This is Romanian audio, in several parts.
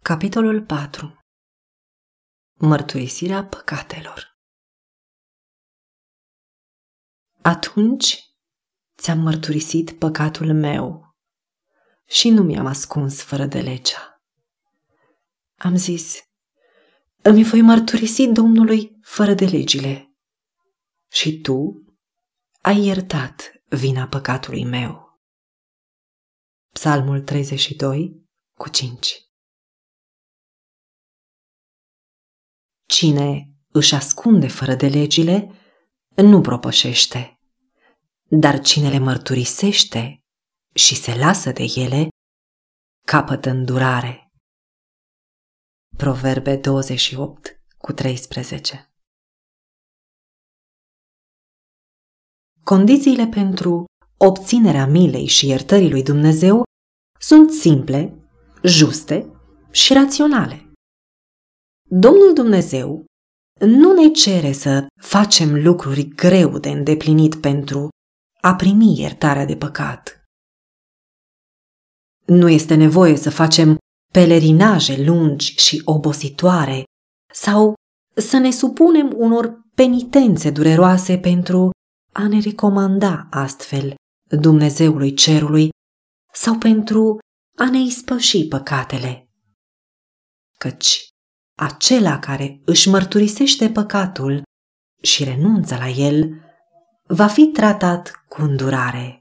Capitolul 4. Mărturisirea păcatelor. Atunci ți-am mărturisit păcatul meu și nu mi-am ascuns fără de legea. Am zis, îmi voi mărturisi Domnului fără de legile și tu ai iertat vina păcatului meu. Psalmul 32:5. Cine își ascunde fără de legile nu propășește, dar cine le mărturisește și se lasă de ele, capătă îndurare. Proverbe 28:13. Condițiile pentru obținerea milei și iertării lui Dumnezeu sunt simple, juste și raționale. Domnul Dumnezeu nu ne cere să facem lucruri greu de îndeplinit pentru a primi iertarea de păcat. Nu este nevoie să facem pelerinaje lungi și obositoare sau să ne supunem unor penitențe dureroase pentru a ne recomanda astfel Dumnezeului cerului sau pentru a ne ispăși păcatele. Căci acela care își mărturisește păcatul și renunță la el va fi tratat cu îndurare.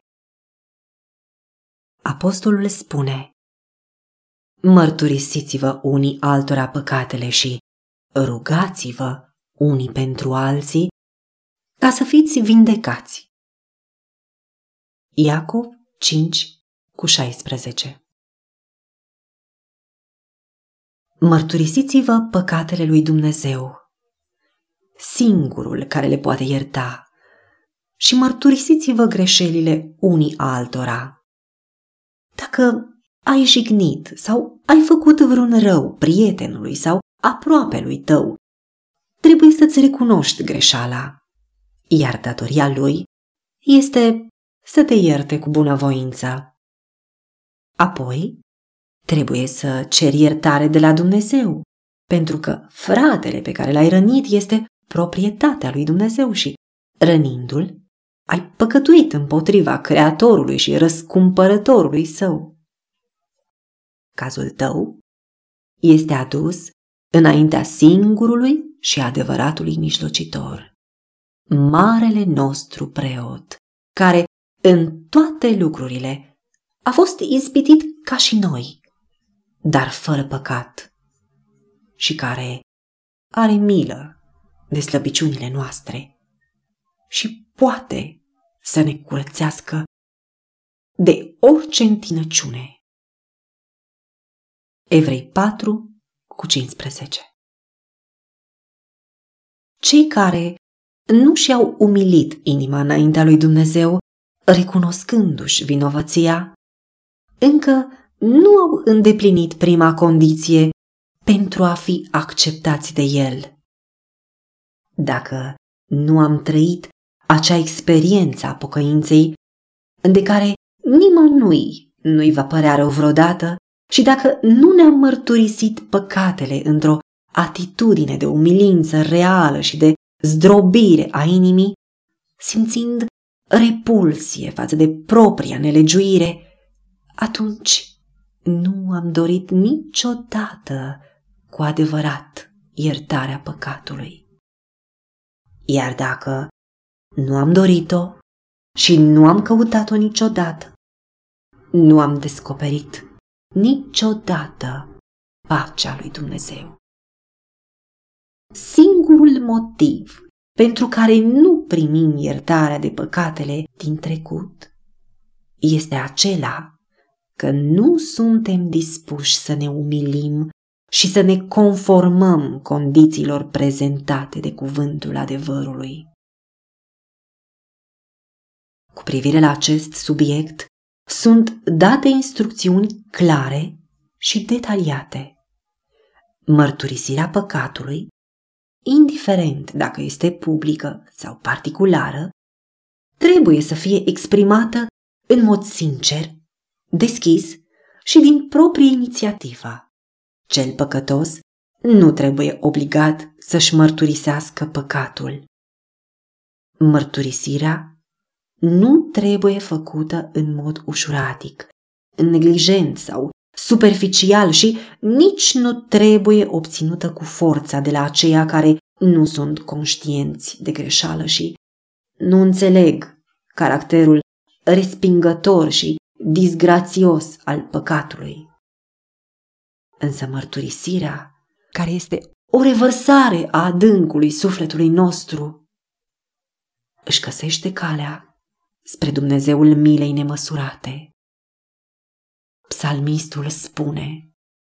Apostolul spune, mărturisiți-vă unii altora păcatele și rugați-vă unii pentru alții ca să fiți vindecați. Iacov 5:16. Mărturisiți-vă păcatele lui Dumnezeu, singurul care le poate ierta, și mărturisiți-vă greșelile unii altora. Dacă ai jignit sau ai făcut vreun rău prietenului sau aproapelui tău, trebuie să-ți recunoști greșeala, iar datoria lui este să te ierte cu bunăvoință. Apoi, trebuie să ceri iertare de la Dumnezeu, pentru că fratele pe care l-ai rănit este proprietatea lui Dumnezeu și, rănindu-l, ai păcătuit împotriva Creatorului și răscumpărătorului său. Cazul tău este adus înaintea singurului și adevăratului mijlocitor, marele nostru preot, care în toate lucrurile a fost ispitit ca și noi, dar fără păcat, și care are milă de slăbiciunile noastre și poate să ne curățească de orice întinăciune. Evrei 4:15. Cei care nu și-au umilit inima înaintea lui Dumnezeu, recunoscându-și vinovăția, încă nu au îndeplinit prima condiție pentru a fi acceptați de El. Dacă nu am trăit acea experiență a pocăinței, de care nimănui nu-i va părea rău vreodată, și dacă nu ne-am mărturisit păcatele într-o atitudine de umilință reală și de zdrobire a inimii, simțind repulsie față de propria nelegiuire, atunci nu am dorit niciodată cu adevărat iertarea păcatului. Iar dacă nu am dorit-o și nu am căutat-o niciodată, nu am descoperit niciodată pacea lui Dumnezeu. Singurul motiv pentru care nu primim iertarea de păcatele din trecut este acela că nu suntem dispuși să ne umilim și să ne conformăm condițiilor prezentate de cuvântul adevărului. Cu privire la acest subiect, sunt date instrucțiuni clare și detaliate. Mărturisirea păcatului, indiferent dacă este publică sau particulară, trebuie să fie exprimată în mod sincer, deschis și din proprie inițiativă. Cel păcătos nu trebuie obligat să-și mărturisească păcatul. Mărturisirea nu trebuie făcută în mod ușuratic, neglijent sau superficial și nici nu trebuie obținută cu forța de la aceia care nu sunt conștienți de greșeală și nu înțeleg caracterul respingător și disgrațios al păcatului. Însă mărturisirea, care este o revărsare a adâncului sufletului nostru, își găsește calea spre Dumnezeul milei nemăsurate. Psalmistul spune: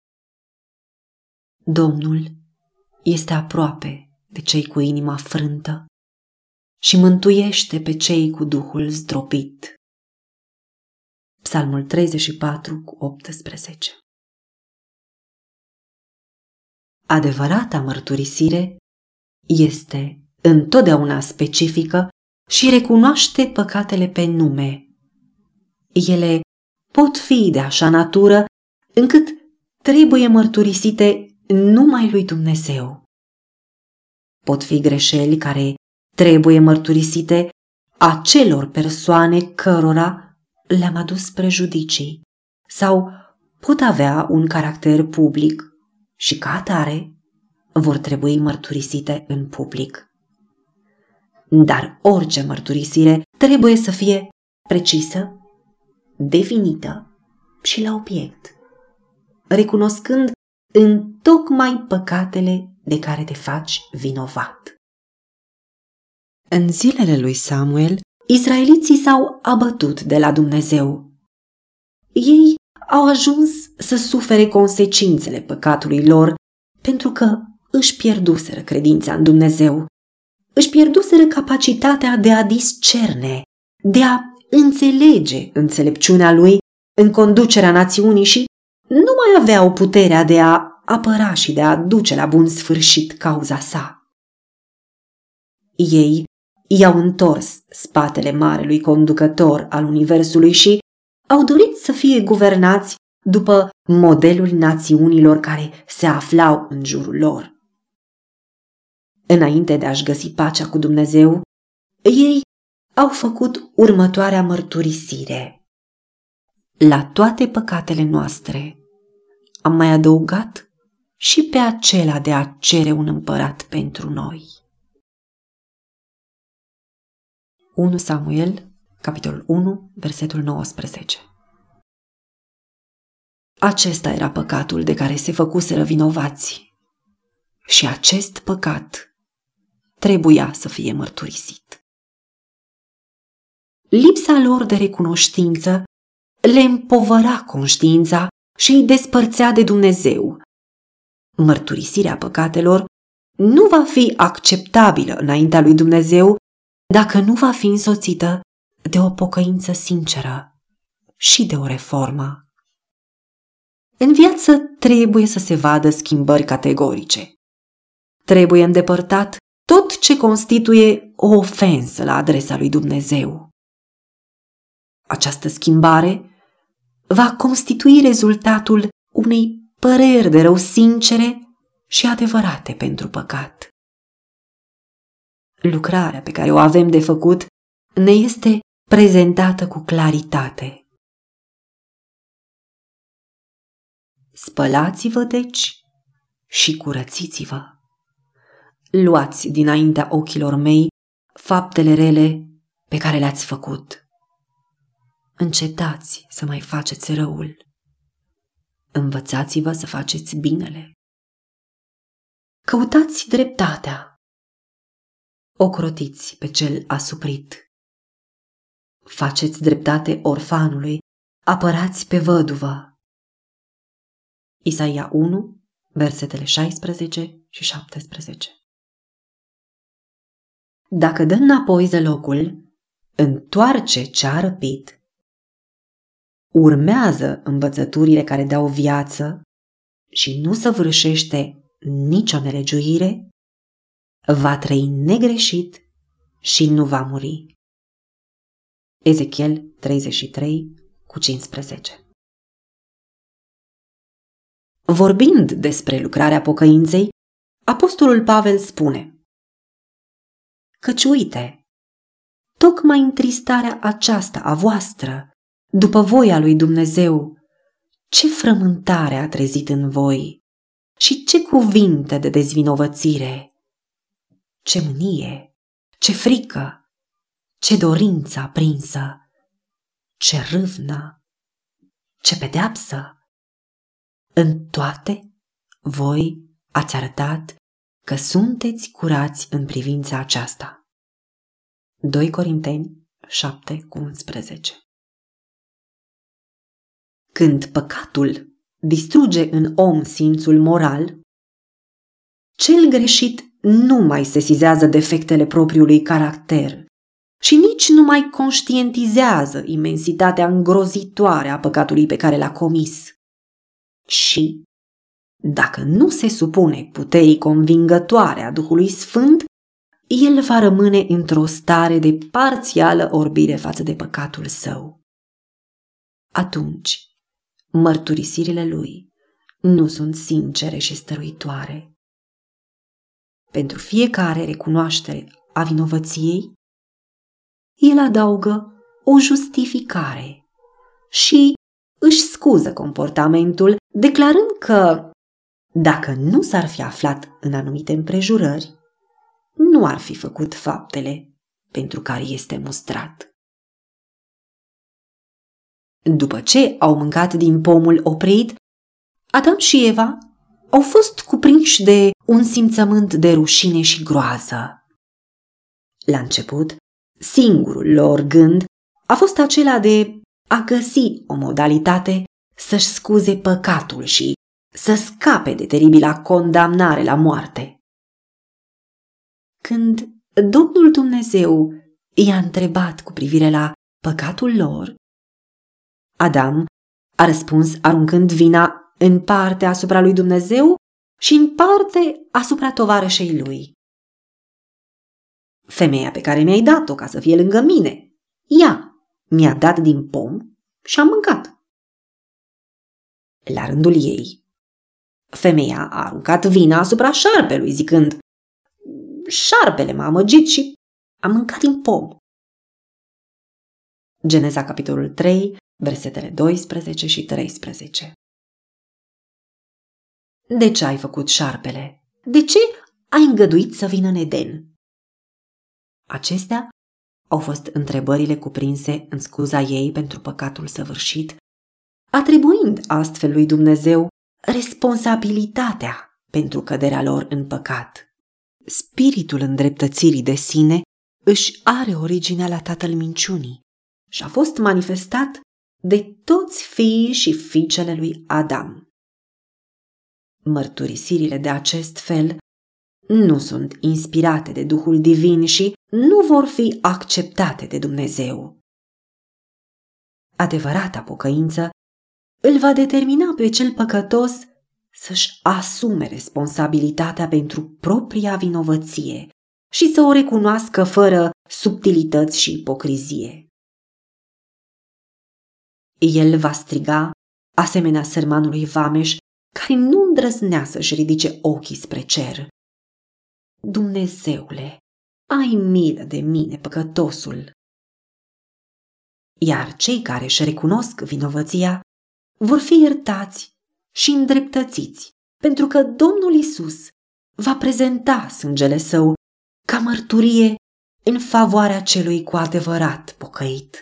Domnul este aproape de cei cu inima frântă și mântuiește pe cei cu duhul zdrobit. Psalmul 34:18. Adevărata mărturisire este întotdeauna specifică și recunoaște păcatele pe nume. Ele pot fi de așa natură încât trebuie mărturisite numai lui Dumnezeu. Pot fi greșeli care trebuie mărturisite acelor persoane cărora le-am adus prejudicii sau pot avea un caracter public și ca atare vor trebui mărturisite în public. Dar orice mărturisire trebuie să fie precisă, definită și la obiect, recunoscând întocmai păcatele de care te faci vinovat. În zilele lui Samuel, israeliții s-au abătut de la Dumnezeu. Ei au ajuns să sufere consecințele păcatului lor pentru că își pierduseră credința în Dumnezeu, își pierduseră capacitatea de a discerne, de a înțelege înțelepciunea lui în conducerea națiunii și nu mai aveau puterea de a apăra și de a duce la bun sfârșit cauza sa. Ei i-au întors spatele marelui conducător al universului și au dorit să fie guvernați după modelul națiunilor care se aflau în jurul lor. Înainte de a-și găsi pacea cu Dumnezeu, ei au făcut următoarea mărturisire: la toate păcatele noastre am mai adăugat și pe acela de a cere un împărat pentru noi. 1 Samuel, capitolul 1, versetul 19. Acesta era păcatul de care se făcuseră vinovați și acest păcat trebuia să fie mărturisit. Lipsa lor de recunoștință le împovăra conștiința și îi despărțea de Dumnezeu. Mărturisirea păcatelor nu va fi acceptabilă înaintea lui Dumnezeu dacă nu va fi însoțită de o pocăință sinceră și de o reformă. În viață trebuie să se vadă schimbări categorice. Trebuie îndepărtat tot ce constituie o ofensă la adresa lui Dumnezeu. Această schimbare va constitui rezultatul unei păreri de rău sincere și adevărate pentru păcat. Lucrarea pe care o avem de făcut ne este prezentată cu claritate. Spălați-vă, deci, și curățiți-vă. Luați dinaintea ochilor mei faptele rele pe care le-ați făcut. Încetați să mai faceți răul. Învățați-vă să faceți binele. Căutați dreptatea. Ocrotiți pe cel asuprit. Faceți dreptate orfanului, apărați pe văduvă. Isaia 1, versetele 16 și 17. Dacă dă înapoi zălocul, întoarce ce a răpit, urmează învățăturile care dau viață și nu săvârșește nicio nelegiuire, va trăi negreșit și nu va muri. Ezechiel 33:15. Vorbind despre lucrarea pocăinței, apostolul Pavel spune: căci uite, tocmai întristarea aceasta a voastră, după voia lui Dumnezeu, ce frământare a trezit în voi și ce cuvinte de dezvinovățire, ce mânie, ce frică, ce dorință aprinsă, ce râvnă, ce pedeapsă. În toate voi ați arătat că sunteți curați în privința aceasta. 2 Corinteni 7:11. Când păcatul distruge în om simțul moral, cel greșit nu mai sesizează defectele propriului caracter și nici nu mai conștientizează imensitatea îngrozitoare a păcatului pe care l-a comis. Și, dacă nu se supune puterii convingătoare a Duhului Sfânt, el va rămâne într-o stare de parțială orbire față de păcatul său. Atunci, mărturisirile lui nu sunt sincere și stăruitoare. Pentru fiecare recunoaștere a vinovăției, el adaugă o justificare și își scuză comportamentul, declarând că, dacă nu s-ar fi aflat în anumite împrejurări, nu ar fi făcut faptele pentru care este mustrat. După ce au mâncat din pomul oprit, Adam și Eva au fost cuprinși de un simțământ de rușine și groază. La început, singurul lor gând a fost acela de a găsi o modalitate să-și scuze păcatul și să scape de teribila condamnare la moarte. Când Domnul Dumnezeu i-a întrebat cu privire la păcatul lor, Adam a răspuns aruncând vina în parte asupra lui Dumnezeu și în parte asupra tovarășei lui. Femeia pe care mi-ai dat-o ca să fie lângă mine, ea mi-a dat din pom și am mâncat. La rândul ei, femeia a aruncat vina asupra șarpelui, zicând: șarpele m-a amăgit și am mâncat din pom. Geneza, capitolul 3, versetele 12 și 13. De ce ai făcut șarpele? De ce ai îngăduit să vină în Eden? Acestea au fost întrebările cuprinse în scuza ei pentru păcatul săvârșit, atribuind astfel lui Dumnezeu responsabilitatea pentru căderea lor în păcat. Spiritul îndreptățirii de sine își are originea la tatăl minciunii și a fost manifestat de toți fiii și fiicele lui Adam. Mărturisirile de acest fel nu sunt inspirate de Duhul Divin și nu vor fi acceptate de Dumnezeu. Adevărata pocăință îl va determina pe cel păcătos să-și asume responsabilitatea pentru propria vinovăție și să o recunoască fără subtilități și ipocrizie. El va striga, asemenea sărmanului vameș, care nu îndrăznea să-și ridice ochii spre cer: Dumnezeule, ai milă de mine, păcătosul! Iar cei care își recunosc vinovăția vor fi iertați și îndreptățiți, pentru că Domnul Iisus va prezenta sângele său ca mărturie în favoarea celui cu adevărat pocăit.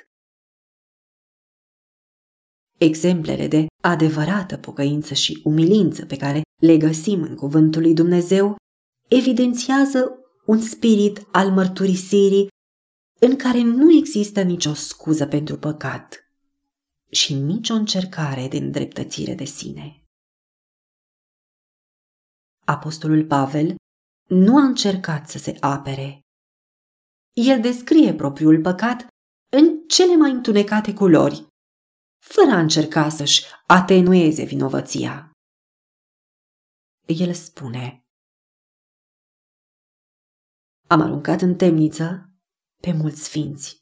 Exemplele de adevărată pocăință și umilință pe care le găsim în cuvântul lui Dumnezeu evidențiază un spirit al mărturisirii în care nu există nicio scuză pentru păcat și nicio încercare de îndreptățire de sine. Apostolul Pavel nu a încercat să se apere. El descrie propriul păcat în cele mai întunecate culori, fără a încerca să-și atenueze vinovăția. El spune: am aruncat în temniță pe mulți sfinți,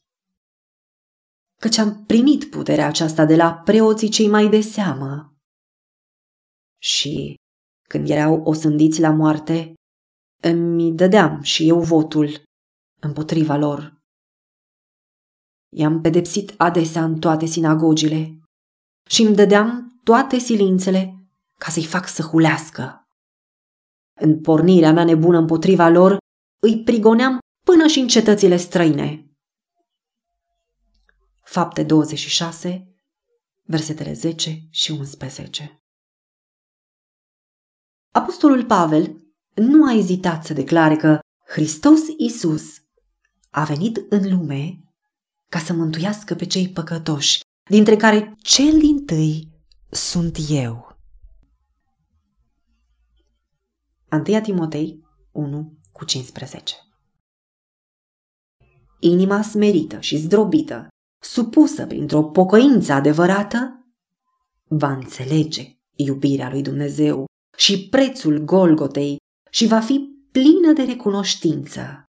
căci am primit puterea aceasta de la preoții cei mai de seamă. și, când erau osândiți la moarte, îmi dădeam și eu votul împotriva lor. I-am pedepsit adesea în toate sinagogile și îmi dădeam toate silințele ca să-i fac să hulească. În pornirea mea nebună împotriva lor, îi prigoneam până și în cetățile străine. Fapte 26, versetele 10 și 11. Apostolul Pavel nu a ezitat să declare că Hristos Iisus a venit în lume ca să mântuiască pe cei păcătoși, dintre care cel dintâi sunt eu. 1 Timotei 1:15. Inima smerită și zdrobită, supusă printr-o pocăință adevărată, va înțelege iubirea lui Dumnezeu și prețul Golgotei și va fi plină de recunoștință.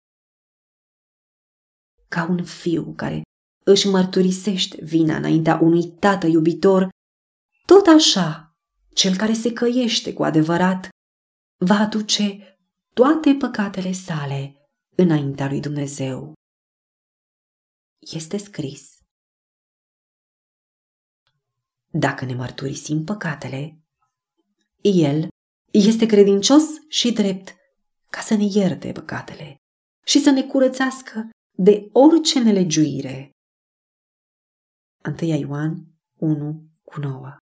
Ca un fiu care își mărturisește vina înaintea unui tată iubitor, tot așa, cel care se căiește cu adevărat va aduce toate păcatele sale înaintea lui Dumnezeu. Este scris: dacă ne mărturisim păcatele, El este credincios și drept ca să ne ierte păcatele și să ne curățească de orice nelegiuire. 1 Ioan 1:9.